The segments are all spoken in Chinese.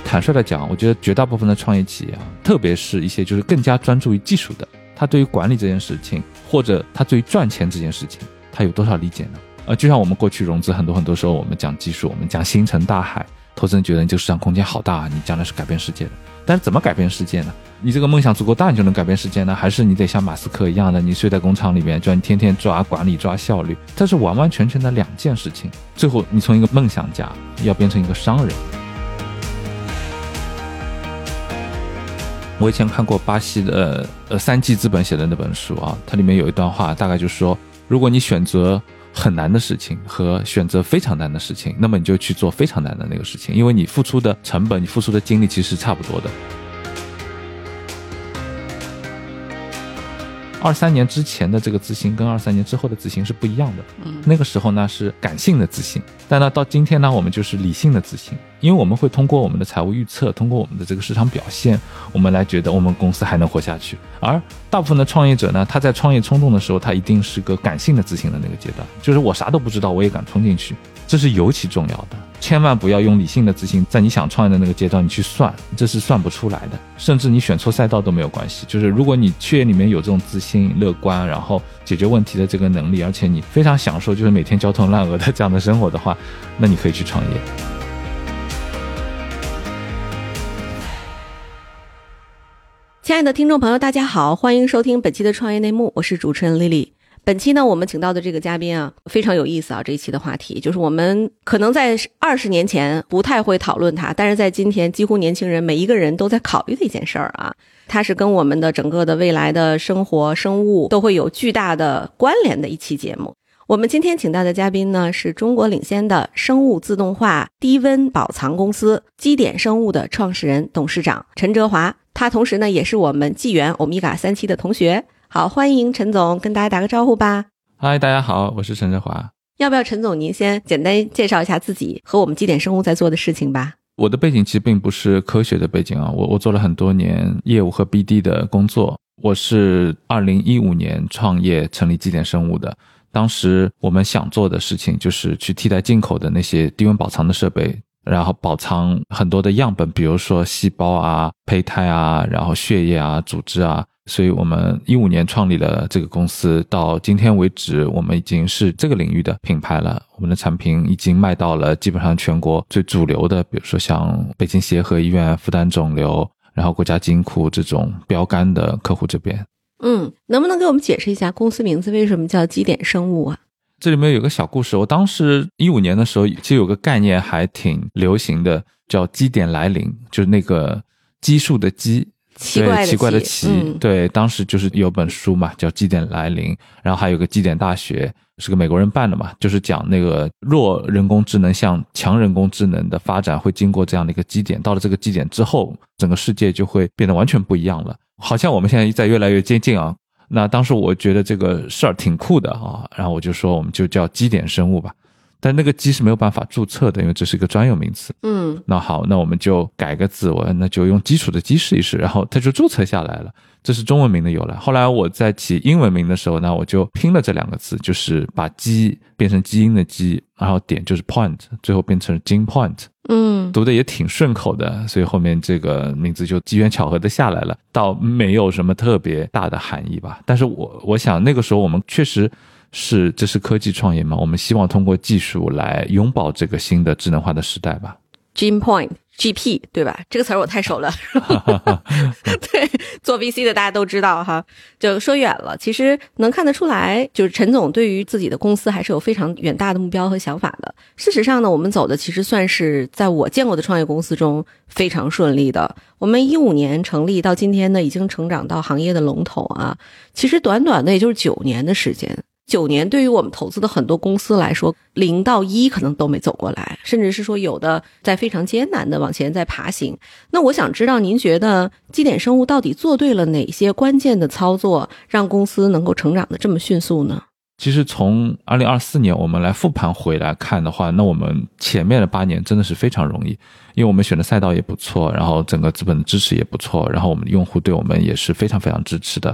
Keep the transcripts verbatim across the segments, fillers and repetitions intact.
坦率的讲，我觉得绝大部分的创业企业啊，特别是一些就是更加专注于技术的，他对于管理这件事情，或者他对于赚钱这件事情，他有多少理解呢？呃，就像我们过去融资很多很多时候，我们讲技术，我们讲星辰大海，投资人觉得你这个市场空间好大，你将来是改变世界的。但是怎么改变世界呢？你这个梦想足够大，你就能改变世界呢？还是你得像马斯克一样的，你睡在工厂里面，就你天天抓管理抓效率？这是完完全全的两件事情。最后你从一个梦想家要变成一个商人。我以前看过巴西的呃三 G 资本写的那本书啊，它里面有一段话，大概就是说，如果你选择很难的事情和选择非常难的事情，那么你就去做非常难的那个事情，因为你付出的成本，你付出的精力其实是差不多的。二三年之前的这个自信跟二三年之后的自信是不一样的。嗯，那个时候呢是感性的自信，但呢到今天呢我们就是理性的自信，因为我们会通过我们的财务预测，通过我们的这个市场表现，我们来觉得我们公司还能活下去。而大部分的创业者呢，他在创业冲动的时候，他一定是个感性的自信的那个阶段，就是我啥都不知道我也敢冲进去，这是尤其重要的。千万不要用理性的自信在你想创业的那个阶段你去算，这是算不出来的，甚至你选错赛道都没有关系。就是如果你血液里面有这种自信乐观，然后解决问题的这个能力，而且你非常享受就是每天焦头烂额的这样的生活的话，那你可以去创业。 亲爱的听众朋友大家好，欢迎收听本期的创业内幕，我是主持人丽丽。本期呢我们请到的这个嘉宾啊非常有意思啊，这一期的话题就是我们可能在二十年前不太会讨论它，但是在今天几乎年轻人每一个人都在考虑的一件事儿啊，它是跟我们的整个的未来的生活生物都会有巨大的关联的一期节目。我们今天请到的嘉宾呢是中国领先的生物自动化低温保藏公司基点生物的创始人董事长陈哲华，他同时呢也是我们纪元欧米伽三期的同学。好，欢迎陈总跟大家打个招呼吧。 嗨，大家好，我是陈哲华。 要不要陈总您先简单介绍一下自己和我们基点生物在做的事情吧？ 我的背景其实并不是科学的背景啊，我我做了很多年业务和 B D 的工作。我是二零一五年创业成立基点生物的，当时我们想做的事情就是去替代进口的那些低温保藏的设备，然后保藏很多的样本，比如说细胞啊、胚胎啊，然后血液啊、组织啊。所以我们一五年创立了这个公司，到今天为止我们已经是这个领域的品牌了，我们的产品已经卖到了基本上全国最主流的，比如说像北京协和医院、复旦肿瘤，然后国家基因库这种标杆的客户这边。 嗯，能不能给我们解释一下公司名字为什么叫基点生物啊？ 这里面有个小故事，我当时一五年的时候其实有个概念还挺流行的，叫基点来临，就是那个基数的基， 奇怪的奇， 奇怪的奇、 嗯、 对，当时就是有本书嘛，叫基点来临，然后还有个基点大学，是个美国人办的嘛，就是讲那个弱人工智能向强人工智能的发展会经过这样的一个基点，到了这个基点之后，整个世界就会变得完全不一样了。好像我们现在在越来越接近啊，那当时我觉得这个事儿挺酷的啊，然后我就说我们就叫基点生物吧。但那个基是没有办法注册的，因为这是一个专有名词。嗯，那好，那我们就改个字，我那就用基础的基试一试，然后它就注册下来了，这是中文名的由来。后来我在起英文名的时候呢，我就拼了这两个字，就是把基变成基因的基，然后点就是 point， 最后变成 gene point。嗯，读的也挺顺口的，所以后面这个名字就机缘巧合的下来了，倒没有什么特别大的含义吧。但是我我想那个时候我们确实是，这是科技创业嘛，我们希望通过技术来拥抱这个新的智能化的时代吧。 Gene Point G P 对吧？这个词儿我太熟了对，做 V C 的大家都知道哈。就说远了，其实能看得出来，就是陈总对于自己的公司还是有非常远大的目标和想法的。事实上呢，我们走的其实算是在我见过的创业公司中非常顺利的。我们一五年成立到今天呢，已经成长到行业的龙头啊。其实短短的也就是九年的时间。九年对于我们投资的很多公司来说，零到一可能都没走过来，甚至是说有的在非常艰难的往前在爬行。那我想知道您觉得基点生物到底做对了哪些关键的操作，让公司能够成长的这么迅速呢？ 其实从二零二四年我们来复盘回来看的话，那我们前面的八年真的是非常容易，因为我们选的赛道也不错，然后整个资本的支持也不错，然后我们的用户对我们也是非常非常支持的。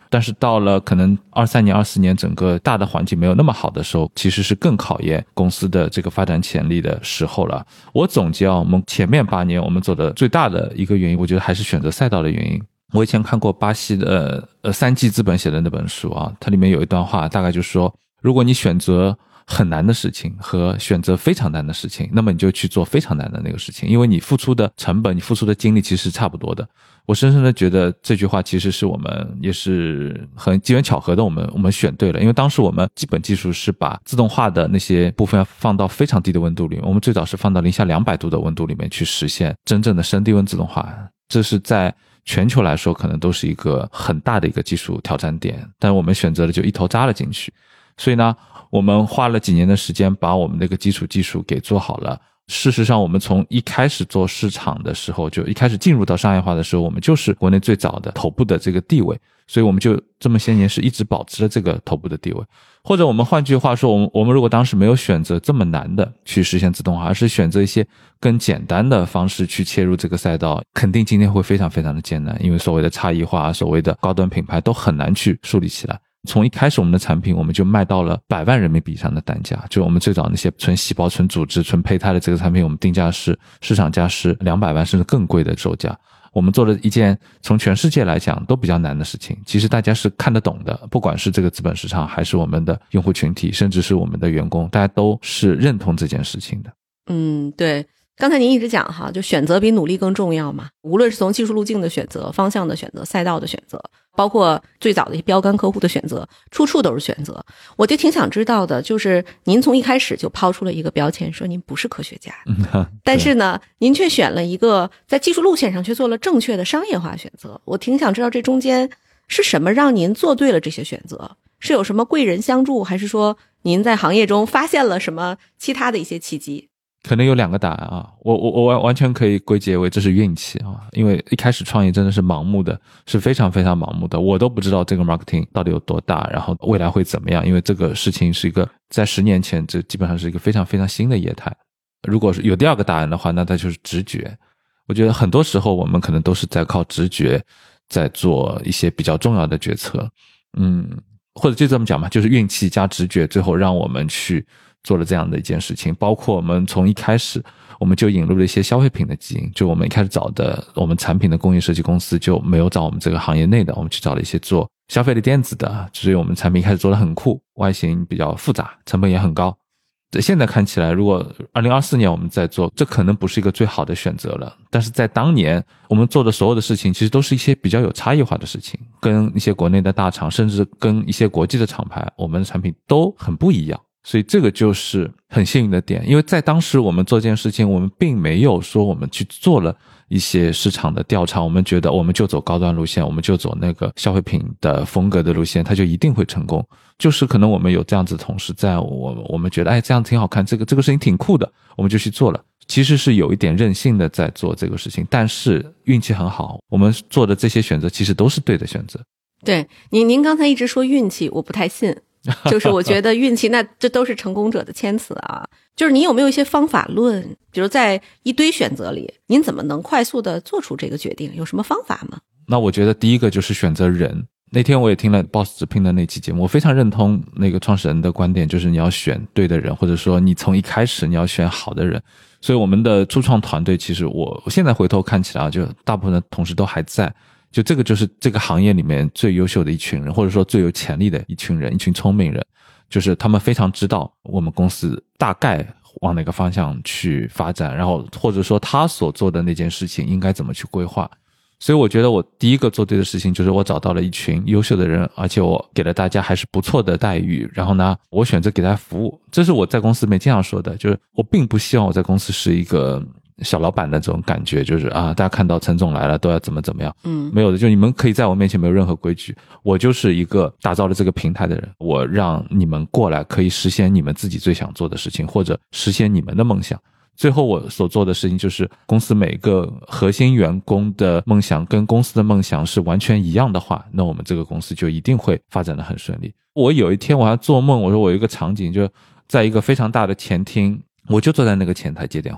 但是到了可能二三年、二四年整个大的环境没有那么好的时候，其实是更考验公司的这个发展潜力的时候了。我总结啊，我们前面八年我们走的最大的一个原因，我觉得还是选择赛道的原因。我以前看过巴西的呃三季资本写的那本书啊，它里面有一段话，大概就是说，如果你选择很难的事情和选择非常难的事情，那么你就去做非常难的那个事情，因为你付出的成本，你付出的精力其实是差不多的。我深深的觉得这句话其实是我们也是很机缘巧合的，我们我们选对了，因为当时我们基本技术是把自动化的那些部分放到非常低的温度里面，我们最早是放到零下两百度的温度里面去实现真正的深低温自动化，这是在全球来说可能都是一个很大的一个技术挑战点，但我们选择了就一头扎了进去。所以呢，我们花了几年的时间把我们那个基础技术给做好了。事实上我们从一开始做市场的时候，就一开始进入到商业化的时候，我们就是国内最早的头部的这个地位，所以我们就这么些年是一直保持了这个头部的地位。或者我们换句话说，我们我们如果当时没有选择这么难的去实现自动化，而是选择一些更简单的方式去切入这个赛道，肯定今天会非常非常的艰难，因为所谓的差异化，所谓的高端品牌都很难去树立起来。从一开始我们的产品我们就卖到了百万人民币以上的单价，就我们最早那些纯细胞、纯组织、纯胚胎的这个产品，我们定价是市场价是两百万甚至更贵的售价。我们做了一件从全世界来讲都比较难的事情，其实大家是看得懂的，不管是这个资本市场还是我们的用户群体，甚至是我们的员工，大家都是认同这件事情的。 嗯，对。刚才您一直讲哈，就选择比努力更重要嘛，无论是从技术路径的选择、方向的选择、赛道的选择，包括最早的一些标杆客户的选择，处处都是选择。我就挺想知道的，就是您从一开始就抛出了一个标签，说您不是科学家， 嗯、 但是呢您却选了一个在技术路线上却做了正确的商业化选择。我挺想知道这中间是什么让您做对了这些选择，是有什么贵人相助，还是说您在行业中发现了什么其他的一些契机？ 可能有两个答案啊，我我我完完全可以归结为这是运气啊，因为一开始创业真的是盲目的，是非常非常盲目的，我都不知道这个 marketing 到底有多大，然后未来会怎么样，因为这个事情是一个在十年前这基本上是一个非常非常新的业态。如果是有第二个答案的话，那它就是直觉。我觉得很多时候我们可能都是在靠直觉在做一些比较重要的决策，嗯，或者就这么讲嘛，就是运气加直觉最后让我们去做了这样的一件事情。包括我们从一开始我们就引入了一些消费品的基因，就我们一开始找的我们产品的工业设计公司就没有找我们这个行业内的，我们去找了一些做消费的电子的，所以我们产品一开始做得很酷，外形比较复杂，成本也很高。现在看起来如果二零二四年我们在做，这可能不是一个最好的选择了，但是在当年我们做的所有的事情其实都是一些比较有差异化的事情，跟一些国内的大厂甚至跟一些国际的厂牌我们的产品都很不一样，所以这个就是很幸运的点。因为在当时我们做这件事情，我们并没有说我们去做了一些市场的调查，我们觉得我们就走高端路线，我们就走那个消费品的风格的路线，它就一定会成功。就是可能我们有这样子的同事在，我我们觉得哎这样挺好看，这个这个事情挺酷的，我们就去做了。其实是有一点任性的在做这个事情，但是运气很好，我们做的这些选择其实都是对的选择。 对，您您刚才一直说运气，我不太信。就是我觉得运气那这都是成功者的谦词啊。就是你有没有一些方法论，比如在一堆选择里您怎么能快速的做出这个决定，有什么方法吗？ 那我觉得第一个就是选择人。那天我也听了 Boss 直聘的那期节目，我非常认同那个创始人的观点，就是你要选对的人，或者说你从一开始你要选好的人。所以我们的初创团队其实我我现在回头看起来就大部分的同事都还在，就这个就是这个行业里面最优秀的一群人，或者说最有潜力的一群人，一群聪明人，就是他们非常知道我们公司大概往哪个方向去发展，然后或者说他所做的那件事情应该怎么去规划。所以我觉得我第一个做对的事情就是我找到了一群优秀的人，而且我给了大家还是不错的待遇，然后呢我选择给大家服务。这是我在公司里面经常说的，就是我并不希望我在公司是一个小老板的这种感觉，就是啊，大家看到陈总来了都要怎么怎么样，嗯，没有的，就你们可以在我面前没有任何规矩，我就是一个打造了这个平台的人，我让你们过来可以实现你们自己最想做的事情，或者实现你们的梦想。最后我所做的事情就是公司每个核心员工的梦想跟公司的梦想是完全一样的话，那我们这个公司就一定会发展得很顺利。我有一天我还做梦，我说我有一个场景，就在一个非常大的前厅，我就坐在那个前台接电话，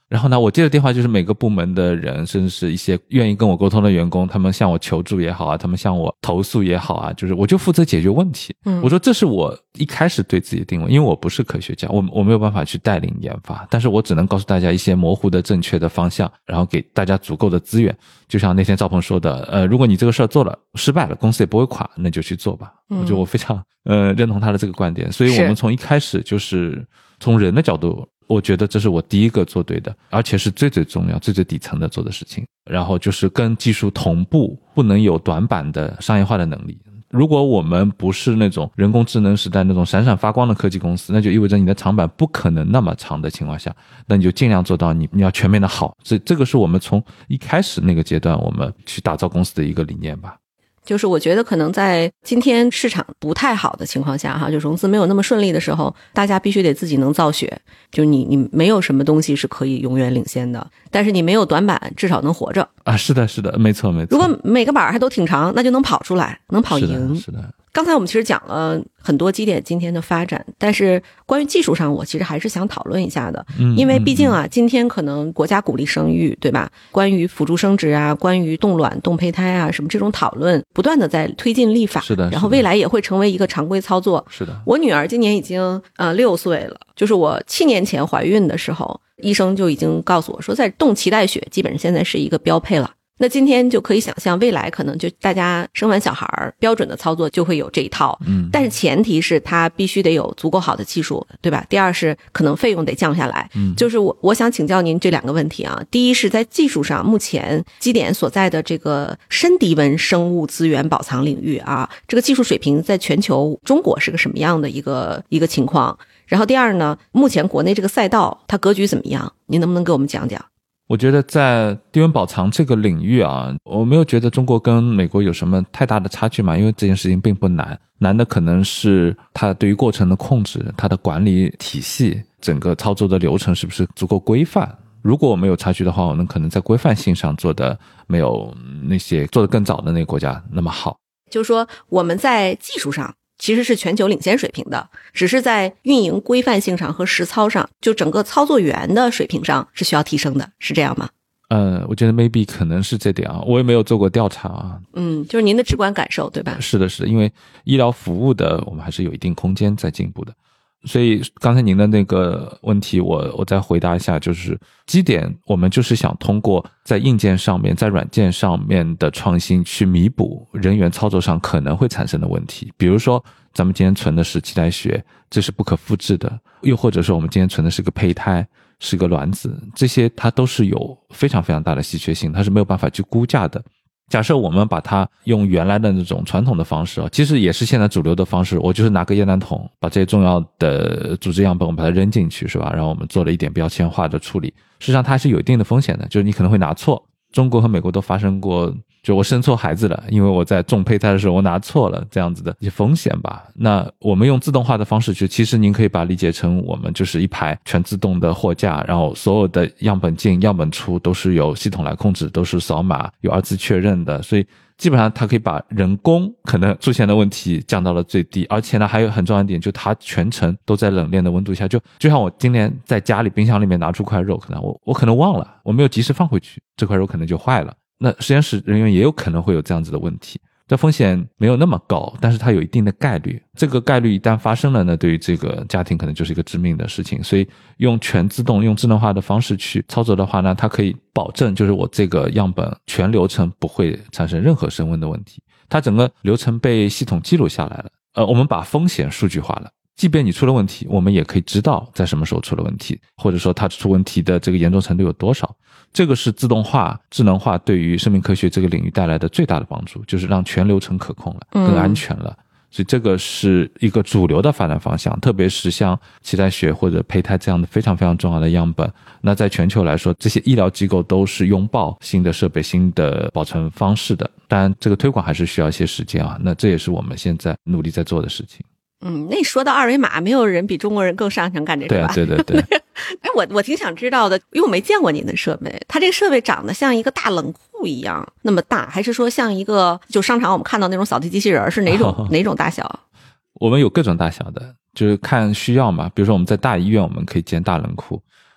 然后呢，我接的电话就是每个部门的人，甚至是一些愿意跟我沟通的员工，他们向我求助也好啊，他们向我投诉也好啊，就是我就负责解决问题。嗯，我说这是我一开始对自己的定位，因为我不是科学家，我我没有办法去带领研发，但是我只能告诉大家一些模糊的正确的方向，然后给大家足够的资源。就像那天赵鹏说的，呃，如果你这个事儿做了失败了，公司也不会垮，那就去做吧。嗯，我觉得我非常呃认同他的这个观点，所以我们从一开始就是从人的角度，我觉得这是我第一个做对的，而且是最最重要最最底层的做的事情。然后就是跟技术同步，不能有短板的商业化的能力。如果我们不是那种人工智能时代那种闪闪发光的科技公司，那就意味着你的长板不可能那么长的情况下，那你就尽量做到你你要全面的好。这这个是我们从一开始那个阶段我们去打造公司的一个理念吧。 就是我觉得可能在今天市场不太好的情况下哈，就融资没有那么顺利的时候，大家必须得自己能造血，就你你没有什么东西是可以永远领先的，但是你没有短板至少能活着啊。是的是的，没错没错。 如果每个板还都挺长，那就能跑出来，能跑赢。 是的是的。 刚才我们其实讲了很多基点今天的发展，但是关于技术上我其实还是想讨论一下的。嗯，因为毕竟啊，今天可能国家鼓励生育，对吧？关于辅助生殖啊，关于冻卵冻胚胎啊，什么这种讨论不断的在推进立法。 是的。 然后未来也会成为一个常规操作。 是的。 我女儿今年已经呃六岁了，就是我七年前怀孕的时候，医生就已经告诉我说，在冻脐带血基本上现在是一个标配了。那今天就可以想象，未来可能就大家生完小孩标准的操作就会有这一套，嗯，但是前提是它必须得有足够好的技术，对吧？第二是可能费用得降下来，嗯，就是我我想请教您这两个问题啊。第一是在技术上，目前基点所在的这个深低温生物资源保藏领域啊，这个技术水平在全球中国是个什么样的一个一个情况？然后第二呢，目前国内这个赛道它格局怎么样？您能不能给我们讲讲？ 我觉得在低温保藏这个领域啊，我没有觉得中国跟美国有什么太大的差距嘛，因为这件事情并不难，难的可能是它对于过程的控制，它的管理体系，整个操作的流程是不是足够规范。如果我没有差距的话，我们可能在规范性上做的没有那些做得更早的那个国家那么好。 就是说我们在技术上其实是全球领先水平的，只是在运营规范性上和实操上，就整个操作员的水平上是需要提升的，是这样吗？ 呃，我觉得 maybe 可能是这点啊，我也没有做过调查啊。 嗯，就是您的直观感受，对吧？ 是的，是的，因为医疗服务的我们还是有一定空间在进步的。所以刚才您的那个问题我我再回答一下，就是基点我们就是想通过在硬件上面在软件上面的创新去弥补人员操作上可能会产生的问题。比如说咱们今天存的是脐带血，这是不可复制的，又或者说我们今天存的是个胚胎，是个卵子，这些它都是有非常非常大的稀缺性，它是没有办法去估价的。假设我们把它用原来的那种传统的方式，其实也是现在主流的方式，我就是拿个液氮桶把这些重要的组织样本我们把它扔进去，是吧？然后我们做了一点标签化的处理，实际上它还是有一定的风险的，就是你可能会拿错。中国和美国都发生过，就我生错孩子了，因为我在种胚胎的时候我拿错了，这样子的一些风险吧。那我们用自动化的方式去，其实您可以把它理解成我们就是一排全自动的货架，然后所有的样本进样本出都是由系统来控制，都是扫码有二次确认的，所以基本上它可以把人工可能出现的问题降到了最低。而且呢还有很重要一点，就它全程都在冷链的温度下，就就像我今天在家里冰箱里面拿出块肉，可能我我可能忘了，我没有及时放回去，这块肉可能就坏了。那实验室人员也有可能会有这样子的问题，这风险没有那么高，但是它有一定的概率，这个概率一旦发生了呢，对于这个家庭可能就是一个致命的事情。所以用全自动用智能化的方式去操作的话呢，它可以保证就是我这个样本全流程不会产生任何升温的问题，它整个流程被系统记录下来了。呃，我们把风险数据化了，即便你出了问题，我们也可以知道在什么时候出了问题，或者说它出问题的这个严重程度有多少。这个是自动化智能化对于生命科学这个领域带来的最大的帮助，就是让全流程可控了，更安全了。嗯，所以这个是一个主流的发展方向，特别是像脐带血或者胚胎这样的非常非常重要的样本，那在全球来说这些医疗机构都是拥抱新的设备新的保存方式的，当然这个推广还是需要一些时间啊，那这也是我们现在努力在做的事情。 嗯，那说到二维码，没有人比中国人更擅长干这个吧？ 对对对对。 哎，我我挺想知道的，因为我没见过您的设备，它这个设备长得像一个大冷库一样那么大，还是说像一个就商场我们看到那种扫地机器人是哪种、哦、哪种大小？ 我们有各种大小的，就是看需要嘛。比如说我们在大医院我们可以建大冷库，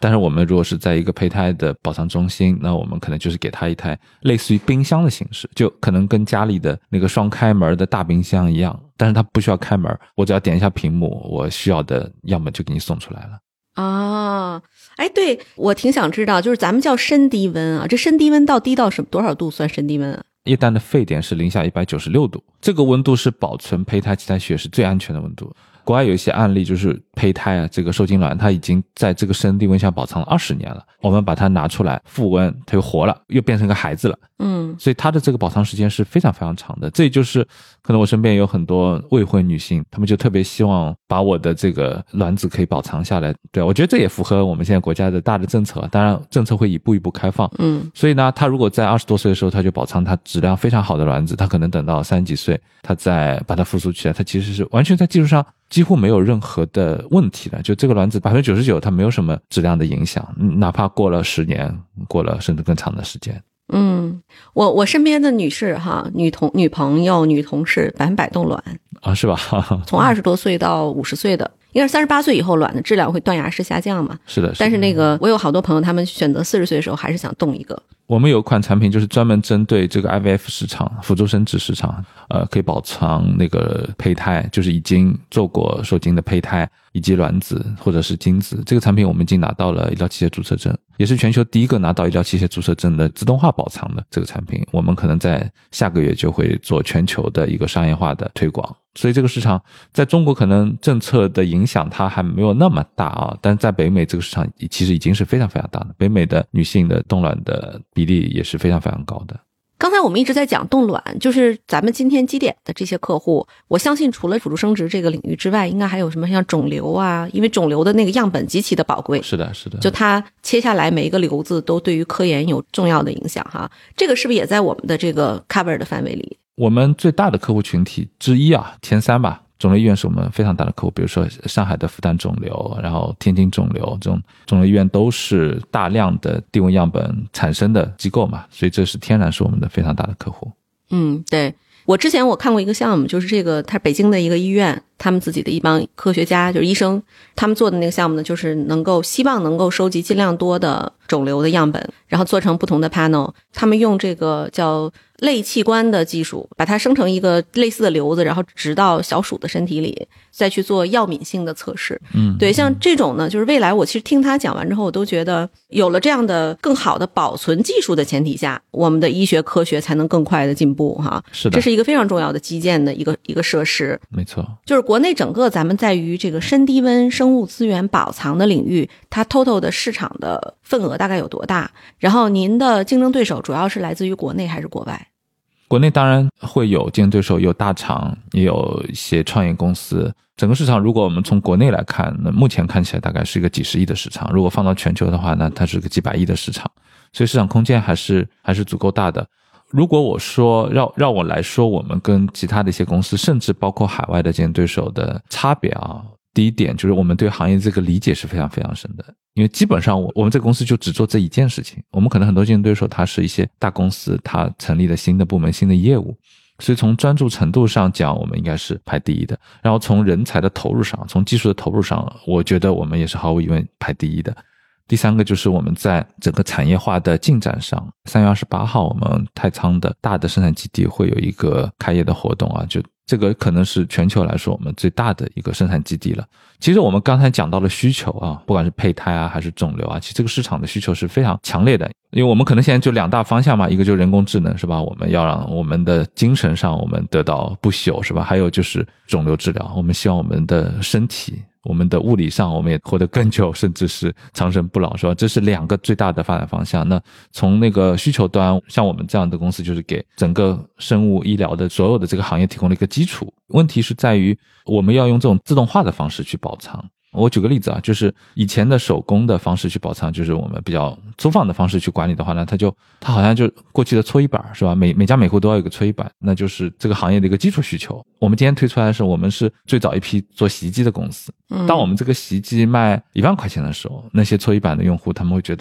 但是我们如果是在一个胚胎的保藏中心，那我们可能就是给它一台类似于冰箱的形式，就可能跟家里的那个双开门的大冰箱一样，但是它不需要开门，我只要点一下屏幕，我需要的样本就给你送出来了。 啊，哎，对，我挺想知道，就是咱们叫深低温啊，这深低温到低到什么多少度算深低温啊？ 液氮的沸点是零下一百九十六度，这个温度是保存胚胎脐带血是最安全的温度。国外有一些案例，就是胚胎啊，这个受精卵它已经在这个深低温下保藏了二十年了，我们把它拿出来复温，它又活了，又变成个孩子了。 嗯， 所以它的这个保藏时间是非常非常长的。这也就是可能我身边有很多未婚女性，她们就特别希望把我的这个卵子可以保藏下来。对，我觉得这也符合我们现在国家的大的政策，当然政策会一步一步开放。 嗯， 所以呢，她如果在二十多岁的时候，她就保藏她质量非常好的卵子，她可能等到三十几岁，她再把它复苏起来，她其实是完全在技术上几乎没有任何的问题的，就这个卵子 百分之九十九 它没有什么质量的影响，哪怕过了十年，过了甚至更长的时间。 嗯，我我身边的女士哈，女同女朋友、女同事百分百冻卵啊，是吧？ 从二十多岁到五十岁的，应该是三十八岁以后卵的质量会断崖式下降嘛？ 是的，是的。 但是那个我有好多朋友，他们选择四十岁的时候还是想冻一个。 我们有一款产品就是专门针对这个 I V F 市场、辅助生殖市场，呃，可以保藏那个胚胎，就是已经做过受精的胚胎以及卵子或者是精子。这个产品我们已经拿到了医疗器械注册证，也是全球第一个拿到医疗器械注册证的自动化保藏的这个产品。我们可能在下个月就会做全球的一个商业化的推广。所以这个市场在中国可能政策的影响它还没有那么大啊，但在北美这个市场其实已经是非常非常大的，北美的女性的冻卵的比例也是非常非常高的。 刚才我们一直在讲冻卵，就是咱们今天基点的这些客户，我相信除了辅助生殖这个领域之外，应该还有什么像肿瘤啊，因为肿瘤的那个样本极其的宝贵。 是的，是的。 就它切下来每一个瘤子都对于科研有重要的影响哈，这个是不是也在我们的这个 cover 的范围里？ 我们最大的客户群体之一啊，前三吧，肿瘤医院是我们非常大的客户，比如说上海的复旦肿瘤，然后天津肿瘤，这种肿瘤医院都是大量的低温样本产生的机构嘛，所以这是天然是我们的非常大的客户。 嗯，对。我之前我看过一个项目，就是这个它北京的一个医院，他们自己的一帮科学家，就是医生，他们做的那个项目呢，就是能够希望能够收集尽量多的肿瘤的样本，然后做成不同的 panel， 他们用这个叫类器官的技术把它生成一个类似的瘤子，然后植到小鼠的身体里，再去做药敏性的测试。 嗯， 对，像这种呢，就是未来我其实听他讲完之后，我都觉得有了这样的更好的保存技术的前提下，我们的医学科学才能更快的进步哈。 是的， 这是一个非常重要的基建的一个一个设施。 没错， 就是国内整个咱们在于这个深低温生物资源保藏的领域，它 total 的市场的份额大概有多大？然后您的竞争对手主要是来自于国内还是国外？ 国内当然会有竞争对手，有大厂，也有一些创业公司。整个市场如果我们从国内来看，那目前看起来大概是一个几十亿的市场，如果放到全球的话，那它是个几百亿的市场，所以市场空间还是还是足够大的。如果我说让让我来说我们跟其他的一些公司，甚至包括海外的竞争对手的差别啊，第一点就是我们对行业这个理解是非常非常深的，因为基本上我我们这个公司就只做这一件事情。我们可能很多竞争对手他是一些大公司，他成立了新的部门新的业务，所以从专注程度上讲我们应该是排第一的，然后从人才的投入上，从技术的投入上，我觉得我们也是毫无疑问排第一的。第三个就是我们在整个产业化的进展上，三月二十八号我们太仓的大的生产基地会有一个开业的活动啊，就这个可能是全球来说我们最大的一个生产基地了。其实我们刚才讲到了需求啊，不管是胚胎啊还是肿瘤啊，其实这个市场的需求是非常强烈的。因为我们可能现在就两大方向嘛，一个就是人工智能是吧，我们要让我们的精神上我们得到不朽是吧，还有就是肿瘤治疗，我们希望我们的身体我们的物理上我们也活得更久，甚至是长生不老是吧，这是两个最大的发展方向。那从那个需求端，像我们这样的公司就是给整个生物医疗的所有的这个行业提供了一个基础，问题是在于我们要用这种自动化的方式去保藏。我举个例子啊，就是以前的手工的方式去保藏，就是我们比较粗放的方式去管理的话呢，它就它好像就过去的搓衣板是吧，每每家每户都要有一个搓衣板，那就是这个行业的一个基础需求。我们今天推出来的是我们是最早一批做洗衣机的公司，当我们这个洗衣机卖一万块钱的时候，那些搓衣板的用户他们会觉得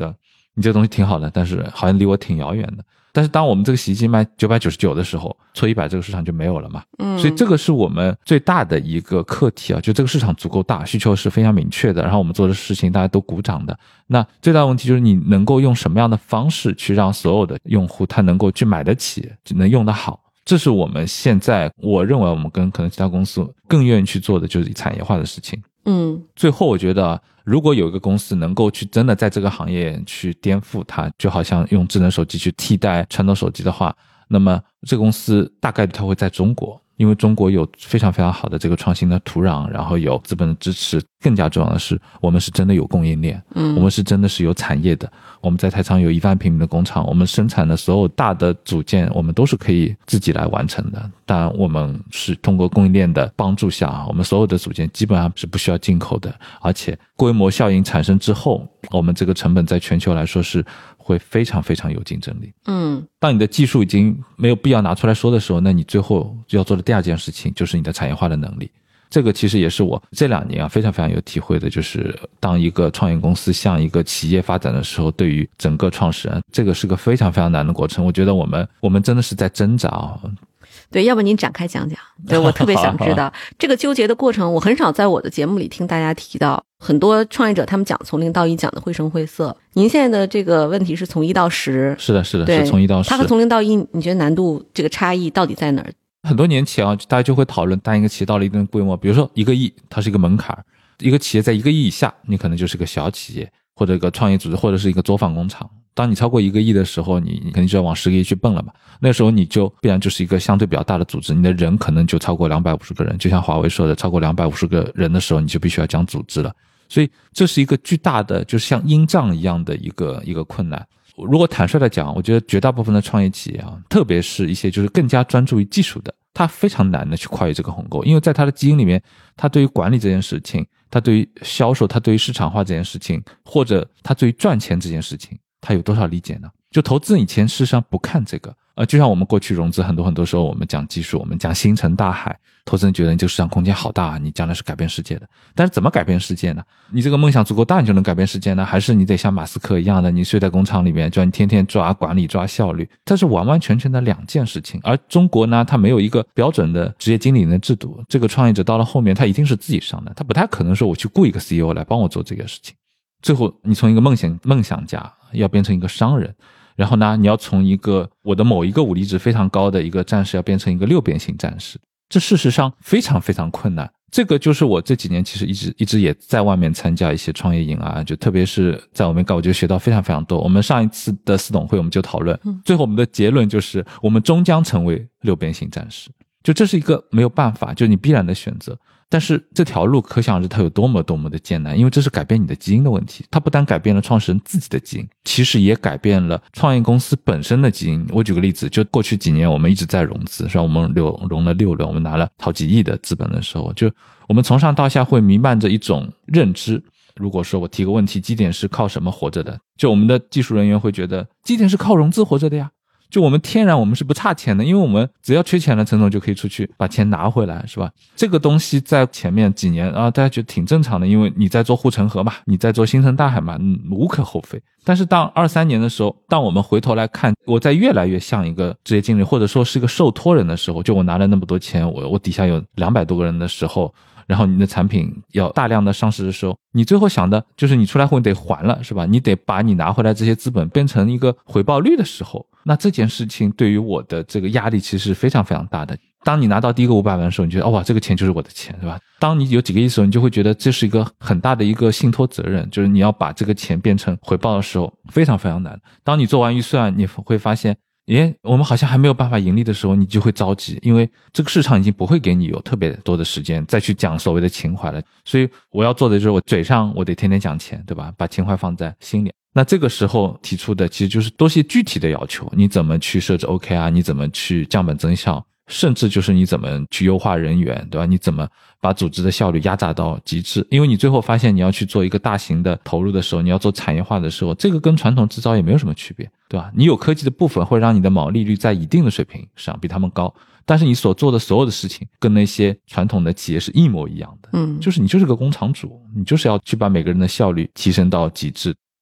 你这个东西挺好的，但是好像离我挺遥远的。但是当我们这个洗衣机卖九百九十九的时候，错一百这个市场就没有了嘛。嗯，所以这个是我们最大的一个课题啊，就这个市场足够大，需求是非常明确的，然后我们做的事情大家都鼓掌的。那最大的问题就是你能够用什么样的方式去让所有的用户他能够去买得起，能用得好。这是我们现在我认为我们跟可能其他公司更愿意去做的，就是产业化的事情。 嗯， 最后我觉得如果有一个公司能够去真的在这个行业去颠覆它，就好像用智能手机去替代传统手机的话，那么这个公司大概率它会在中国，因为中国有非常非常好的这个创新的土壤，然后有资本的支持，更加重要的是我们是真的有供应链，嗯，我们是真的是有产业的。我们在台厂有一万平米的工厂，我们生产的所有大的组件我们都是可以自己来完成的。当然我们是通过供应链的帮助下，我们所有的组件基本上是不需要进口的，而且规模效应产生之后，我们这个成本在全球来说是会非常非常有竞争力。 嗯， 当你的技术已经没有必要拿出来说的时候，那你最后要做的第二件事情就是你的产业化的能力。这个其实也是我这两年啊非常非常有体会的，就是当一个创业公司向一个企业发展的时候，对于整个创始人，这个是个非常非常难的过程。我觉得我们我们真的是在挣扎啊。 对，要不您展开讲讲？对，我特别想知道这个纠结的过程。我很少在我的节目里听大家提到，很多创业者他们讲从零到一讲的绘声绘色。您现在的这个问题是从一到十， 是的，是的，是从一到十。 它和从零到一，你觉得难度这个差异到底在哪儿？ 很多年前啊，大家就会讨论，当一个企业到了一定的规模，比如说一个亿，它是一个门槛；一个企业在一个亿以下，你可能就是个小企业，或者一个创业组织，或者是一个作坊工厂。当你超过一个亿的时候，你你肯定就要往十个亿去蹦了嘛。那时候你就必然就是一个相对比较大的组织，你的人可能就超过两百五十个人，就像华为说的，超过两百五十个人的时候，你就必须要讲组织了。所以这是一个巨大的，就是像鹰仗一样的一个一个困难。如果坦率的讲，我觉得绝大部分的创业企业啊，特别是一些就是更加专注于技术的，他非常难的去跨越这个鸿沟，因为在他的基因里面，他对于管理这件事情，他对于销售，他对于市场化这件事情，或者他对于赚钱这件事情，他有多少理解呢？就投资以前事实上不看这个，呃，就像我们过去融资很多很多时候我们讲技术，我们讲星辰大海，投资人觉得你这个市场空间好大，你将来是改变世界的。但是怎么改变世界呢？你这个梦想足够大你就能改变世界呢？还是你得像马斯克一样的，你睡在工厂里面，就你天天抓管理抓效率？这是完完全全的两件事情。而中国呢，它没有一个标准的职业经理人的制度，这个创业者到了后面他一定是自己上的，他不太可能说我去雇一个 C E O 来帮我做这个事情。最后你从一个梦想梦想家要变成一个商人，然后呢，你要从一个我的某一个武力值非常高的一个战士要变成一个六边形战士，这事实上非常非常困难。这个就是我这几年其实一直一直也在外面参加一些创业营啊，就特别是在我们搞，我就学到非常非常多。我们上一次的四董会我们就讨论，最后我们的结论就是我们终将成为六边形战士，就这是一个没有办法，就你必然的选择。但是这条路可想而知它有多么多么的艰难，因为这是改变你的基因的问题。它不但改变了创始人自己的基因，其实也改变了创业公司本身的基因。我举个例子，就过去几年我们一直在融资，是吧？我们融了六轮，我们拿了好几亿的资本的时候，就我们从上到下会弥漫着一种认知。如果说我提个问题，基点是靠什么活着的？就我们的技术人员会觉得基点是靠融资活着的呀。就我们天然我们是不差钱的，因为我们只要缺钱了，陈总就可以出去把钱拿回来，是吧？这个东西在前面几年啊，大家觉得挺正常的，因为你在做护城河嘛，你在做星辰大海嘛，嗯，无可厚非。但是当二三年的时候，当我们回头来看，我在越来越像一个职业经理，或者说是一个受托人的时候，就我拿了那么多钱，我我底下有两百多个人的时候，然后你的产品要大量的上市的时候，你最后想的就是你出来后你得还了，是吧？你得把你拿回来这些资本变成一个回报率的时候，那这件事情对于我的这个压力其实是非常非常大的。当你拿到第一个五百万的时候，你觉得哦哇，这个钱就是我的钱，是吧？当你有几个亿的时候，你就会觉得这是一个很大的一个信托责任，就是你要把这个钱变成回报的时候非常非常难。当你做完预算，你会发现诶，我们好像还没有办法盈利的时候，你就会着急，因为这个市场已经不会给你有特别多的时间再去讲所谓的情怀了。所以我要做的就是我嘴上我得天天讲钱，对吧？把情怀放在心里。那这个时候提出的其实就是多些具体的要求，你怎么去设置 O K R， 你怎么去降本增效，甚至就是你怎么去优化人员，对吧？你怎么把组织的效率压榨到极致？因为你最后发现你要去做一个大型的投入的时候，你要做产业化的时候，这个跟传统制造也没有什么区别，对吧？你有科技的部分会让你的毛利率在一定的水平上比他们高，但是你所做的所有的事情跟那些传统的企业是一模一样的。嗯，就是你就是个工厂主，你就是要去把每个人的效率提升到极致。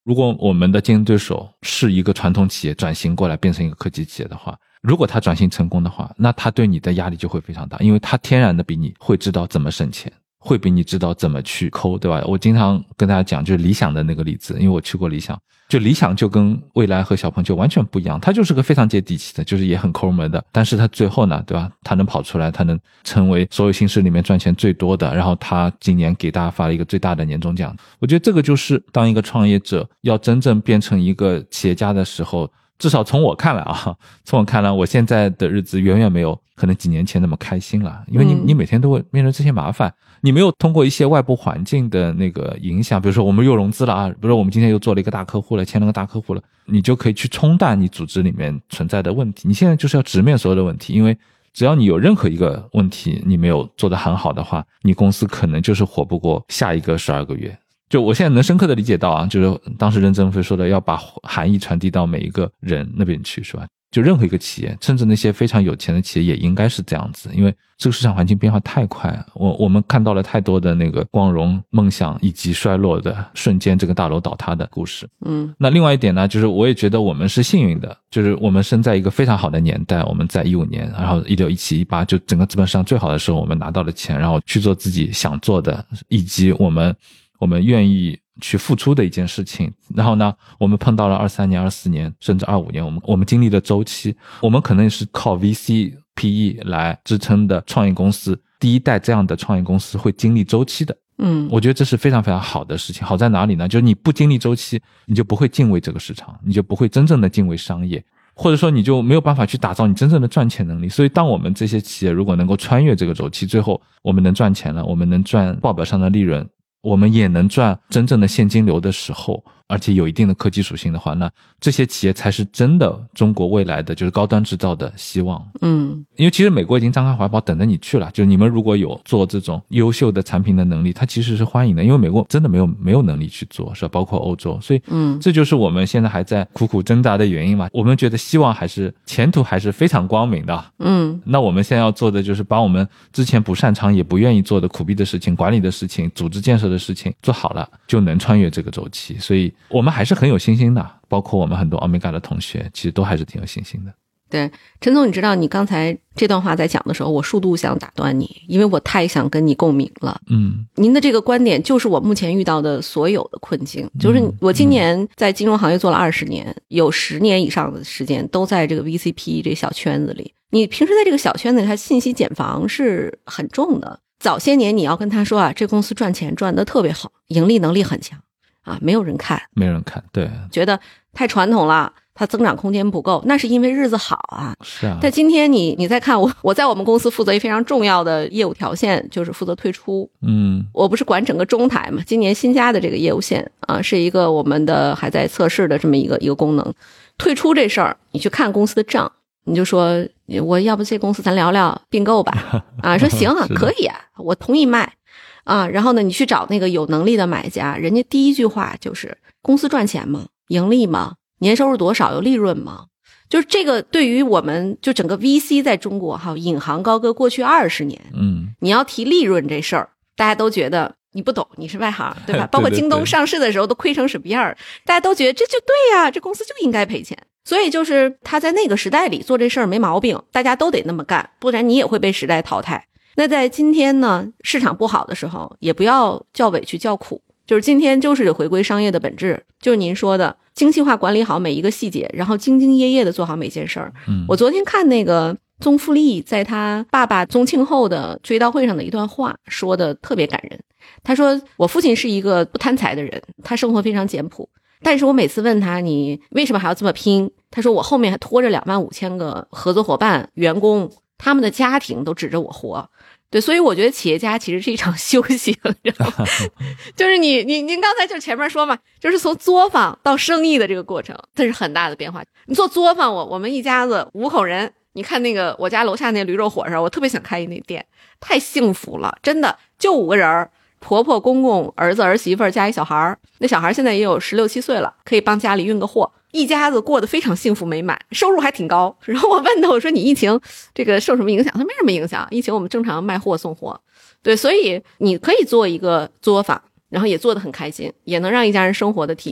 如果我们的竞争对手是一个传统企业转型过来变成一个科技企业的话，如果他转型成功的话，那他对你的压力就会非常大，因为他天然的比你会知道怎么省钱，会比你知道怎么去抠，对吧？我经常跟大家讲就是理想的那个例子，因为我去过理想，就理想就跟蔚来和小鹏就完全不一样，它就是个非常接地气的，就是也很抠门的，但是它最后呢，对吧，它能跑出来，它能成为所有新势里面赚钱最多的，然后它今年给大家发了一个最大的年终奖。我觉得这个就是当一个创业者要真正变成一个企业家的时候，至少从我看来啊，从我看来，我现在的日子远远没有可能几年前那么开心了，因为你你每天都会面对这些麻烦，你没有通过一些外部环境的那个影响，比如说我们又融资了啊，比如说我们今天又做了一个大客户了，签了个大客户了，你就可以去冲淡你组织里面存在的问题。你现在就是要直面所有的问题，因为只要你有任何一个问题你没有做得很好的话，你公司可能就是活不过下一个十二个月。就我现在能深刻的理解到啊，就是当时任正非说的要把含义传递到每一个人那边去，是吧？就任何一个企业，甚至那些非常有钱的企业也应该是这样子，因为这个市场环境变化太快，我我们看到了太多的那个光荣梦想以及衰落的瞬间，这个大楼倒塌的故事。 嗯， 那另外一点呢，就是我也觉得我们是幸运的，就是我们生在一个非常好的年代，我们在一五年，然后一六一七一八就整个资本市场最好的时候，我们拿到了钱，然后去做自己想做的，以及我们我们愿意去付出的一件事情。然后呢，我们碰到了二三年、二四年，甚至二五年，我们我们经历了周期，我们可能是靠 V C、P E 来支撑的创业公司，第一代这样的创业公司会经历周期的。 嗯， 我觉得这是非常非常好的事情。好在哪里呢？就是你不经历周期，你就不会敬畏这个市场，你就不会真正的敬畏商业，或者说你就没有办法去打造你真正的赚钱能力。所以当我们这些企业如果能够穿越这个周期，最后我们能赚钱了，我们能赚报表上的利润，我们也能赚真正的现金流的时候，而且有一定的科技属性的话，那这些企业才是真的中国未来的就是高端制造的希望。 嗯， 因为其实美国已经张开怀抱等着你去了，就是你们如果有做这种优秀的产品的能力，它其实是欢迎的，因为美国真的没有没有能力去做，是吧？包括欧洲，所以嗯，这就是我们现在还在苦苦挣扎的原因嘛。我们觉得希望还是前途还是非常光明的。嗯，那我们现在要做的就是把我们之前不擅长也不愿意做的苦逼的事情、管理的事情、组织建设的事情做好了，就能穿越这个周期。所以我们还是很有信心的，包括我们很多 Omega 的同学其实都还是挺有信心的。 对，陈总，你知道你刚才这段话在讲的时候，我数度想打断你，因为我太想跟你共鸣了。嗯，您的这个观点就是我目前遇到的所有的困境，就是我今年在金融行业做了二十年，有十年以上的时间都在这个 V C P 这小圈子里。你平时在这个小圈子里，它信息茧房是很重的。早些年你要跟他说啊，这公司赚钱赚得特别好，盈利能力很强啊，没有人看， 没人看，对， 觉得太传统了。它增长空间不够，那是因为日子好啊。 是啊。 但今天你你再看我，我在我们公司负责一非常重要的业务条线，就是负责退出。嗯，我不是管整个中台嘛，今年新加的这个业务线啊，是一个我们的还在测试的这么一个一个功能。退出这事儿，你去看公司的账，你就说我要不这公司咱聊聊并购吧。啊，说行啊，可以啊，我同意卖。啊，然后呢，你去找那个有能力的买家，人家第一句话就是公司赚钱吗？盈利吗？年收入多少？有利润吗？就是这个对于我们就整个 V C 在中国哈，引吭高歌过去二十年，嗯，你要提利润这事儿，大家都觉得你不懂，你是外行，对吧？包括京东上市的时候都亏成什么样，大家都觉得这就对呀，这公司就应该赔钱。所以就是他在那个时代里做这事儿没毛病，大家都得那么干，不然你也会被时代淘汰。那在今天呢，市场不好的时候，也不要叫委屈叫苦，就是今天就是回归商业的本质，就是您说的精细化管理好每一个细节，然后兢兢业业的做好每件事儿。嗯，我昨天看那个宗馥莉在他爸爸宗庆后的追悼会上的一段话，说的特别感人。他说我父亲是一个不贪财的人，他生活非常简朴，但是我每次问他你为什么还要这么拼，他说我后面还拖着两万五千个合作伙伴员工，他们的家庭都指着我活。对，所以我觉得企业家其实是一场修行，知道吗？就是你你您刚才就前面说嘛，就是从作坊到生意的这个过程，这是很大的变化。你做作坊，我我们一家子五口人，你看那个我家楼下那驴肉火烧，我特别想开一那店，太幸福了，真的就五个人，婆婆公公儿子儿媳妇加一小孩，那小孩现在也有十六七岁了，可以帮家里运个货。一家子过得非常幸福美满，收入还挺高。然后我问他，我说你疫情这个受什么影响？他说没什么影响，疫情我们正常卖货送货。对，所以你可以做一个作坊，然后也做得很开心，也能让一家人生活的体面。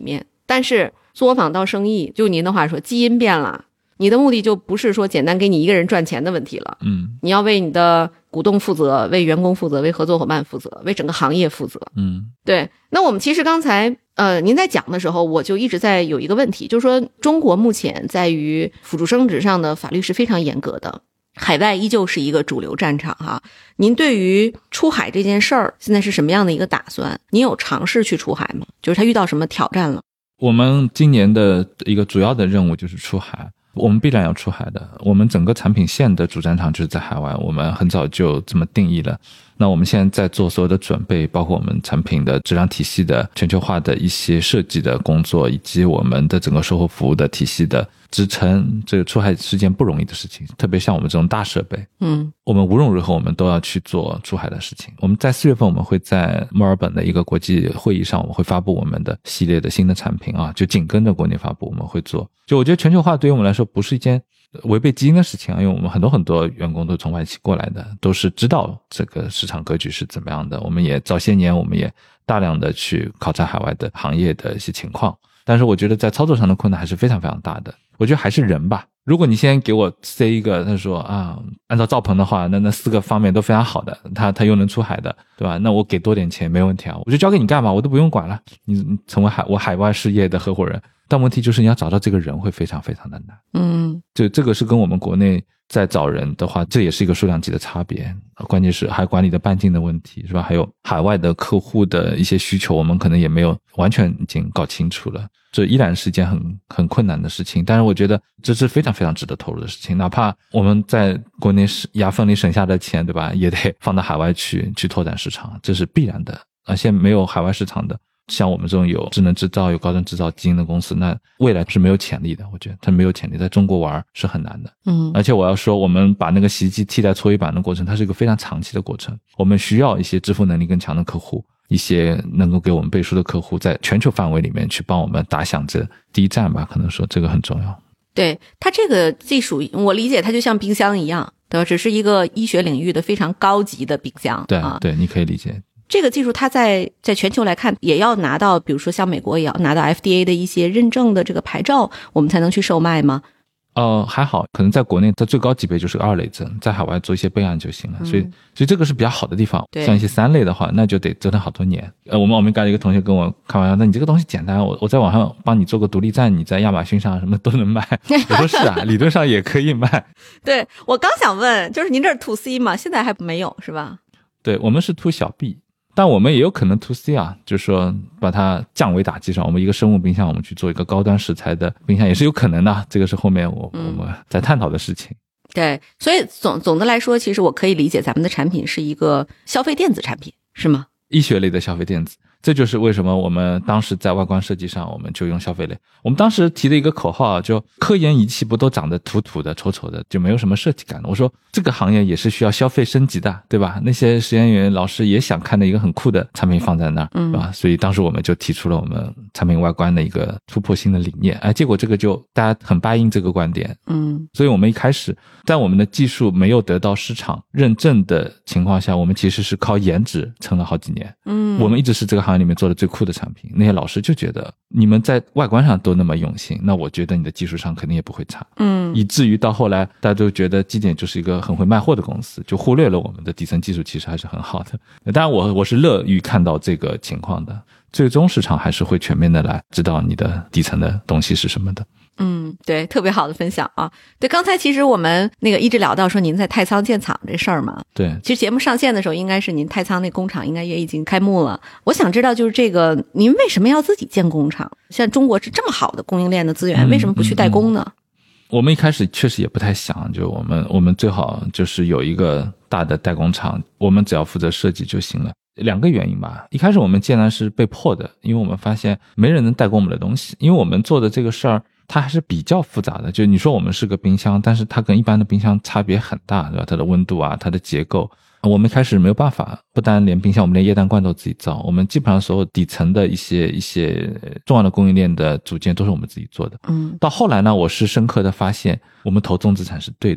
但是作坊到生意，就您的话说，基因变了，你的目的就不是说简单给你一个人赚钱的问题了， 嗯， 你要为你的股东负责，为员工负责，为合作伙伴负责，为整个行业负责。 嗯， 对。那我们其实刚才呃您在讲的时候，我就一直在有一个问题，就是说中国目前在于辅助生殖上的法律是非常严格的，海外依旧是一个主流战场哈。您对于出海这件事儿现在是什么样的一个打算？您有尝试去出海吗？就是他遇到什么挑战了？ 我们今年的一个主要的任务就是出海，我们必然要出海的。我们整个产品线的主战场就是在海外，我们很早就这么定义了。那我们现在在做所有的准备，包括我们产品的质量体系的全球化的一些设计的工作，以及我们的整个售后服务的体系的支撑。这个出海是件不容易的事情，特别像我们这种大设备， 嗯， 我们无论如何我们都要去做出海的事情。我们在四月份我们会在墨尔本的一个国际会议上，我们会发布我们的系列的新的产品啊，就紧跟着国内发布我们会做。就我觉得全球化对于我们来说不是一件违背基因的事情啊，因为我们很多很多员工都从外企过来的，都是知道这个市场格局是怎么样的。我们也早些年我们也大量的去考察海外的行业的一些情况，但是我觉得在操作上的困难还是非常非常大的。我觉得还是人吧，如果你先给我塞一个，他说啊，按照赵鹏的话，那那四个方面都非常好的，他他又能出海的，对吧？那我给多点钱没问题啊，我就交给你干嘛，我都不用管了，你你成为海我海外事业的合伙人。但问题就是你要找到这个人会非常非常的难。 嗯， 就这个是跟我们国内在找人的话，这也是一个数量级的差别。关键是还有管理的半径的问题，是吧？还有海外的客户的一些需求，我们可能也没有完全已经搞清楚了。这依然是一件很很困难的事情，但是我觉得这是非常非常值得投入的事情。哪怕我们在国内牙缝里省下的钱，对吧？也得放到海外去去拓展市场，这是必然的。而且没有海外市场的，像我们这种有智能制造、有高端制造基因的公司，那未来是没有潜力的。我觉得它没有潜力，在中国玩是很难的。 嗯， 而且我要说，我们把那个洗衣机替代搓衣板的过程，它是一个非常长期的过程。我们需要一些支付能力更强的客户，一些能够给我们背书的客户，在全球范围里面去帮我们打响这第一站吧。可能说这个很重要。 对，它这个技术，我理解它就像冰箱一样，对吧？只是一个医学领域的非常高级的冰箱。 对、 啊、 对，你可以理解。 这个技术它在在全球来看也要拿到，比如说像美国也要拿到 F D A 的一些认证的这个牌照，我们才能去售卖吗？ 呃，还好，可能在国内它最高级别就是个二类证，在海外做一些备案就行了。 嗯、 所以所以这个是比较好的地方。像一些三类的话，那就得折腾好多年。呃，我们我们刚才一个同学跟我开玩笑，那你这个东西简单，我我在网上帮你做个独立站，你在亚马逊上什么都能卖。我说是啊，理论上也可以卖。 对，我刚想问，就是您这是 to C 吗？现在还没有是吧？ 对，我们是 to 小 B。但我们也有可能 to C 啊，就是说把它降维打击上，我们一个生物冰箱，我们去做一个高端食材的冰箱也是有可能的，这个是后面我、嗯、我们在探讨的事情。 对，所以总总的来说，其实我可以理解咱们的产品是一个消费电子产品，是吗？ 医学类的消费电子，这就是为什么我们当时在外观设计上我们就用消费类。我们当时提的一个口号啊，就科研仪器不都长得土土的丑丑的，就没有什么设计感的。我说这个行业也是需要消费升级的，对吧？那些实验员老师也想看的一个很酷的产品放在那儿，嗯，是吧？所以当时我们就提出了我们产品外观的一个突破性的理念，哎，结果这个就大家很buy in这个观点， 嗯， 所以我们一开始在我们的技术没有得到市场认证的情况下，我们其实是靠颜值撑了好几年， 嗯， 我们一直是这个行业里面做的最酷的产品。那些老师就觉得你们在外观上都那么用心，那我觉得你的技术上肯定也不会差， 嗯， 以至于到后来大家都觉得基点就是一个很会卖货的公司，就忽略了我们的底层技术其实还是很好的。当然我我是乐于看到这个情况的，最终市场还是会全面的来知道你的底层的东西是什么的。 嗯，对，特别好的分享啊！对，刚才其实我们那个一直聊到说您在太仓建厂这事儿嘛， 对， 其实节目上线的时候，应该是您太仓那工厂应该也已经开幕了。我想知道，就是这个您为什么要自己建工厂？像中国是这么好的供应链的资源， 嗯、 为什么不去代工呢？ 嗯嗯我们一开始确实也不太想，就我们我们最好就是有一个大的代工厂，我们只要负责设计就行了。两个原因吧，一开始我们建呢是被迫的，因为我们发现没人能代工我们的东西，因为我们做的这个事儿它还是比较复杂的，就你说我们是个冰箱，但是它跟一般的冰箱差别很大，对吧？它的温度啊，它的结构，我们一开始没有办法，不单连冰箱，我们连液氮罐都自己造，我们基本上所有底层的一些一些重要的供应链的组件都是我们自己做的。 嗯， 到后来呢，我是深刻的发现我们投重资产是对的，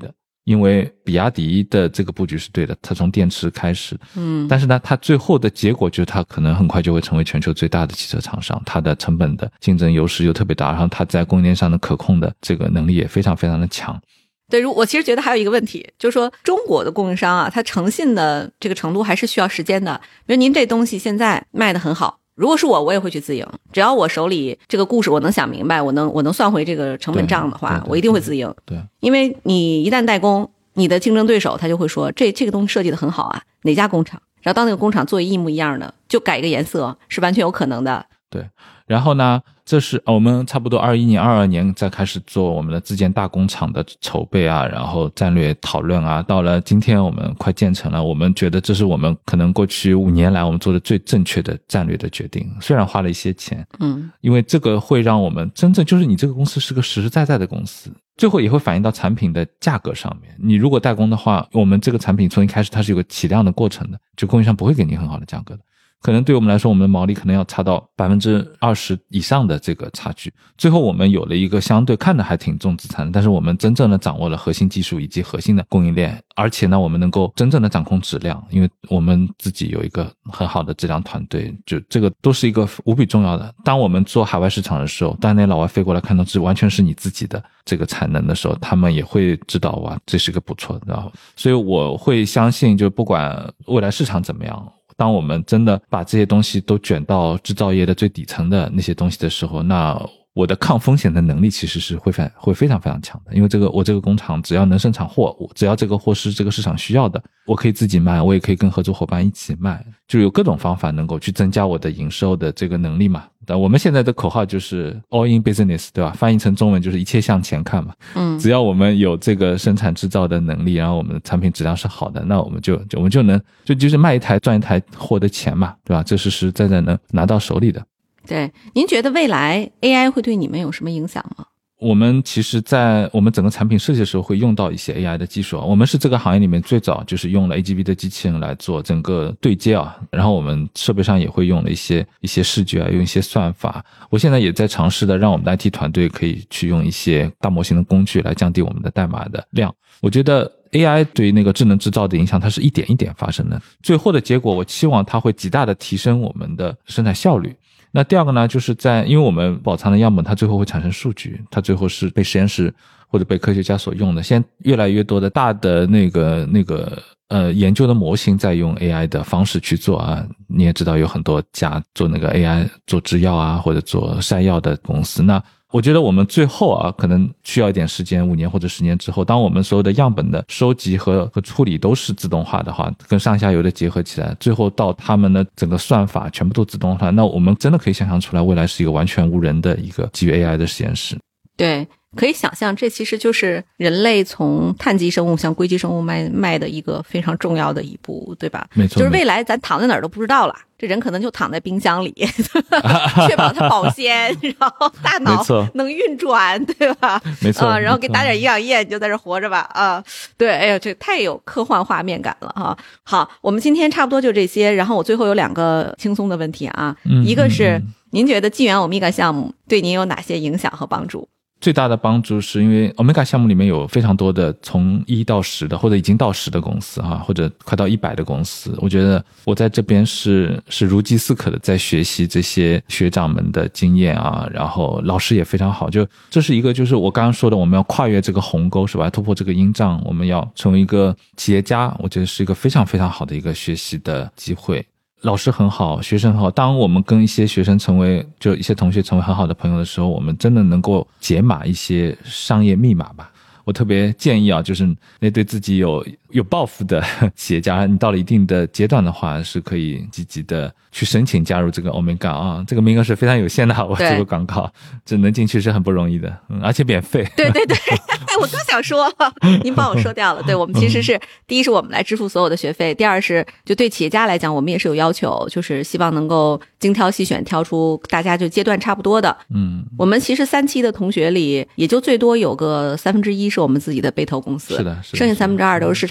因为比亚迪的这个布局是对的，它从电池开始， 嗯， 但是呢，它最后的结果就是它可能很快就会成为全球最大的汽车厂商，它的成本的竞争优势又特别大，然后它在供应链上的可控的这个能力也非常非常的强。 对，我其实觉得还有一个问题，就是说中国的供应商啊，它诚信的这个程度还是需要时间的。比如您这东西现在卖得很好，如果是我，我也会去自营。只要我手里这个故事我能想明白，我能我能算回这个成本账的话，我一定会自营。 对， 因为你一旦代工，你的竞争对手他就会说这这个东西设计得很好啊，哪家工厂？然后当那个工厂做一模一样的，就改一个颜色，是完全有可能的。 对，然后呢，这是我们差不多二一年、二二年再开始做我们的自建大工厂的筹备啊，然后战略讨论啊，到了今天我们快建成了，我们觉得这是我们可能过去五年来我们做的最正确的战略的决定，虽然花了一些钱， 嗯， 因为这个会让我们真正就是你这个公司是个实实在在的公司，最后也会反映到产品的价格上面。你如果代工的话，我们这个产品从一开始它是有个起量的过程的，就供应商不会给你很好的价格的。可能对我们来说，我们的毛利可能要差到 百分之二十 以上的这个差距。最后我们有了一个相对看着还挺重资产的，但是我们真正的掌握了核心技术以及核心的供应链，而且呢，我们能够真正的掌控质量，因为我们自己有一个很好的质量团队，就这个都是一个无比重要的。当我们做海外市场的时候，当那老外飞过来看到这完全是你自己的这个产能的时候，他们也会知道哇，这是个不错的，然后所以我会相信，就不管未来市场怎么样，当我们真的把这些东西都卷到制造业的最底层的那些东西的时候，那我的抗风险的能力其实是会非会非常非常强的。因为这个我这个工厂只要能生产货，只要这个货是这个市场需要的，我可以自己卖，我也可以跟合作伙伴一起卖，就有各种方法能够去增加我的营收的这个能力嘛。但我们现在的口号就是 all in business， 对吧？翻译成中文就是一切向前看嘛。嗯，只要我们有这个生产制造的能力，然后我们的产品质量是好的，那我们就就我们就能就就是卖一台赚一台货的钱嘛，对吧？这是实实在在能拿到手里的。 对，您觉得未来 A I 会对你们有什么影响吗？ 我们其实在我们整个产品设计的时候会用到一些 A I 的技术啊，我们是这个行业里面最早就是用了 A G V 的机器人来做整个对接啊，然后我们设备上也会用了一些一些视觉啊，用一些算法。我现在也在尝试的让我们的 I T 团队可以去用一些大模型的工具来降低我们的代码的量。我觉得 A I 对于那个智能制造的影响，它是一点一点发生的，最后的结果我期望它会极大的提升我们的生产效率。那第二个呢，就是在因为我们保藏的样本它最后会产生数据，它最后是被实验室或者被科学家所用的。现在越来越多的大的那个那个呃研究的模型在用 A I 的方式去做啊，你也知道有很多家做那个 A I 做制药啊或者做晒药的公司。那我觉得我们最后啊，可能需要一点时间，五年或者十年之后，当我们所有的样本的收集和和处理都是自动化的话，跟上下游的结合起来，最后到他们的整个算法全部都自动化，那我们真的可以想象出来，未来是一个完全无人的一个基于 A I 的实验室。 对，可以想象，这其实就是人类从碳基生物向硅基生物迈迈的一个非常重要的一步，对吧？ 没错， 就是未来咱躺在哪儿都不知道了，这人可能就躺在冰箱里，确保它保鲜，然后大脑能运转，对吧？ 没错、 呃，然后给打点营养液，你就在这活着吧啊！对，哎呀，这太有科幻画面感了哈。好，我们今天差不多就这些，然后我最后有两个轻松的问题啊，嗯、一个是、嗯、您觉得纪元欧米伽项目对您有哪些影响和帮助？ 最大的帮助是因为 Omega 项目里面有非常多的从一到十的或者已经到十的公司哈，或者快到一百的公司，我觉得我在这边是是如饥似渴的在学习这些学长们的经验啊，然后老师也非常好，就这是一个就是我刚刚说的我们要跨越这个鸿沟是吧，突破这个阴障，我们要成为一个企业家，我觉得是一个非常非常好的一个学习的机会。老师很好，学生很好，当我们跟一些学生成为就一些同学成为很好的朋友的时候，我们真的能够解码一些商业密码吧。我特别建议啊，就是那对自己有有抱负的企业家，你到了一定的阶段的话，是可以积极的去申请加入这个 Omega 啊，这个名额是非常有限的，我做个广告，这能进去是很不容易的，嗯，而且免费。 对对对，哎，我刚想说，您帮我说掉了。对，我们其实是、嗯、第一是我们来支付所有的学费，第二是就对企业家来讲，我们也是有要求，就是希望能够精挑细选，挑出大家就阶段差不多的。嗯，我们其实三期的同学里，也就最多有个三分之一是我们自己的被投公司， 是的，是的， 剩下三分之二都是市场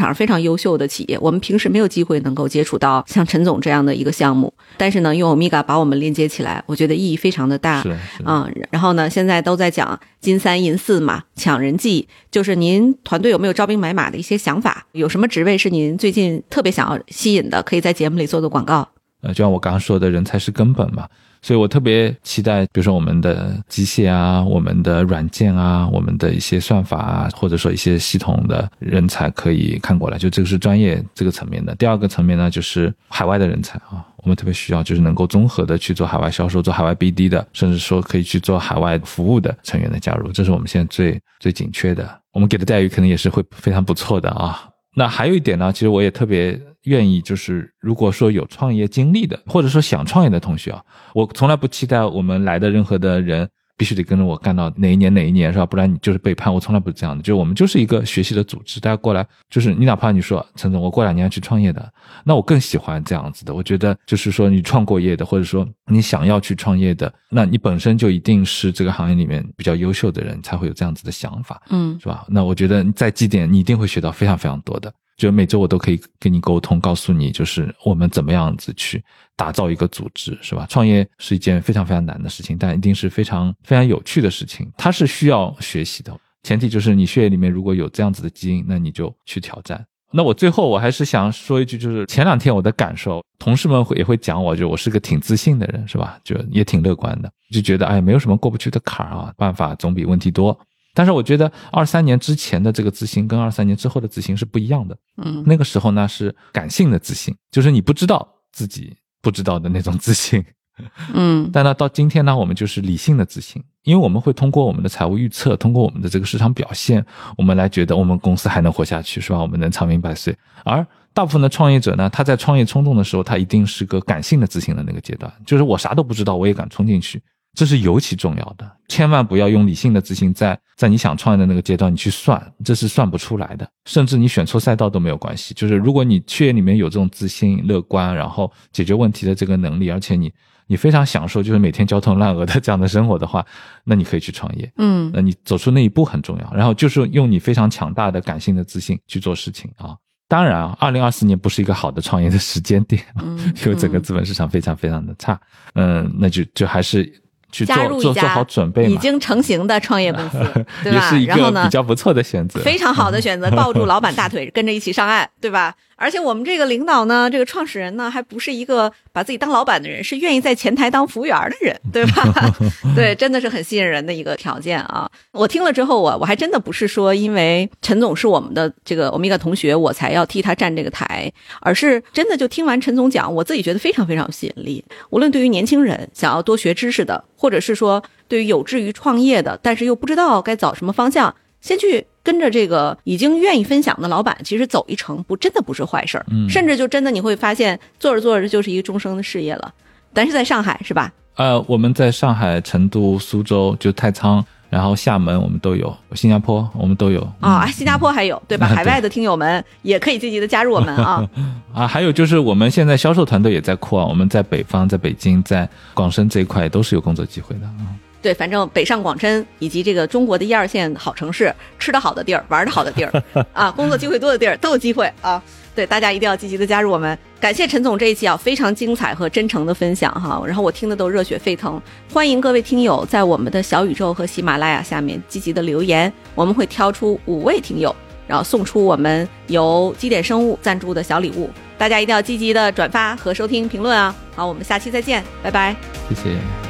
上非常优秀的企业，我们平时没有机会能够接触到像陈总这样的一个项目，但是呢用 Omega 把我们连接起来，我觉得意义非常的大。 是啊、嗯，然后呢现在都在讲金三银四嘛，抢人技，就是您团队有没有招兵买马的一些想法？有什么职位是您最近特别想要吸引的，可以在节目里做做广告。 呃，就像我刚刚说的，人才是根本嘛，所以我特别期待，比如说我们的机械啊，我们的软件啊，我们的一些算法啊，或者说一些系统的人才可以看过来，就这个是专业这个层面的。第二个层面呢，就是海外的人才啊，我们特别需要就是能够综合的去做海外销售，做海外 B D 的，甚至说可以去做海外服务的成员的加入，这是我们现在最最紧缺的。我们给的待遇可能也是会非常不错的啊。那还有一点呢，其实我也特别愿意，就是如果说有创业经历的，或者说想创业的同学啊，我从来不期待我们来的任何的人必须得跟着我干到哪一年哪一年是吧？不然你就是背叛。我从来不是这样的，就我们就是一个学习的组织，大家过来，就是你哪怕你说陈总我过两年要去创业的，那我更喜欢这样子的。我觉得就是说你创过业的，或者说你想要去创业的，那你本身就一定是这个行业里面比较优秀的人才会有这样子的想法， 嗯， 是吧？那我觉得在基点你一定会学到非常非常多的。就每周我都可以跟你沟通，告诉你就是我们怎么样子去打造一个组织，是吧？创业是一件非常非常难的事情，但一定是非常非常有趣的事情，它是需要学习的，前提就是你血液里面如果有这样子的基因，那你就去挑战。那我最后我还是想说一句，就是前两天我的感受，同事们会也会讲我，就我是个挺自信的人，是吧？就也挺乐观的，就觉得哎，没有什么过不去的坎儿啊，办法总比问题多。但是我觉得二三年之前的这个自信跟二三年之后的自信是不一样的。 嗯， 那个时候呢是感性的自信，就是你不知道自己不知道的那种自信。 嗯， 但呢到今天呢，我们就是理性的自信，因为我们会通过我们的财务预测，通过我们的这个市场表现，我们来觉得我们公司还能活下去，是吧？我们能长命百岁。而大部分的创业者呢，他在创业冲动的时候，他一定是个感性的自信的那个阶段，就是我啥都不知道我也敢冲进去，这是尤其重要的。千万不要用理性的自信在在你想创业的那个阶段你去算，这是算不出来的，甚至你选错赛道都没有关系。就是如果你血液里面有这种自信、乐观，然后解决问题的这个能力，而且你你非常享受就是每天焦头烂额的这样的生活的话，那你可以去创业。 嗯， 那你走出那一步很重要，然后就是用你非常强大的感性的自信去做事情啊。当然啊，二零二四年不是一个好的创业的时间点，嗯，因为整个资本市场非常非常的差。嗯，那就就还是去做做做好准备嘛， 已经成型的创业公司，对吧？ 也是一个比较不错的选择， 非常好的选择，抱住老板大腿，跟着一起上岸，对吧？而且我们这个领导呢，这个创始人呢，还不是一个把自己当老板的人，是愿意在前台当服务员的人，对吧？对，真的是很吸引人的一个条件啊！我听了之后，我我还真的不是说因为陈总是我们的这个 Omega 同学，我才要替他站这个台，而是真的就听完陈总讲，我自己觉得非常非常有吸引力。无论对于年轻人想要多学知识的，或者是说对于有志于创业的，但是又不知道该找什么方向，先去跟着这个已经愿意分享的老板，其实走一程不真的不是坏事儿、嗯、甚至就真的你会发现做着做着就是一个终生的事业了。但是在上海是吧？ 呃，我们在上海、成都、苏州就太仓，然后厦门我们都有，新加坡我们都有啊、哦，新加坡还有对吧？海外的听友们也可以积极的加入我们啊。 啊，还有就是我们现在销售团队也在扩啊，我们在北方、在北京、在广深这一块都是有工作机会的啊。 对，反正北上广深以及这个中国的一二线好城市，吃得好的地儿，玩得好的地儿啊，工作机会多的地儿都有机会啊。对，大家一定要积极的加入我们。感谢陈总这一期啊非常精彩和真诚的分享哈，然后我听的都热血沸腾。欢迎各位听友在我们的小宇宙和喜马拉雅下面积极的留言，我们会挑出五位听友，然后送出我们由基点生物赞助的小礼物。大家一定要积极的转发和收听评论啊。好，我们下期再见，拜拜。 谢谢。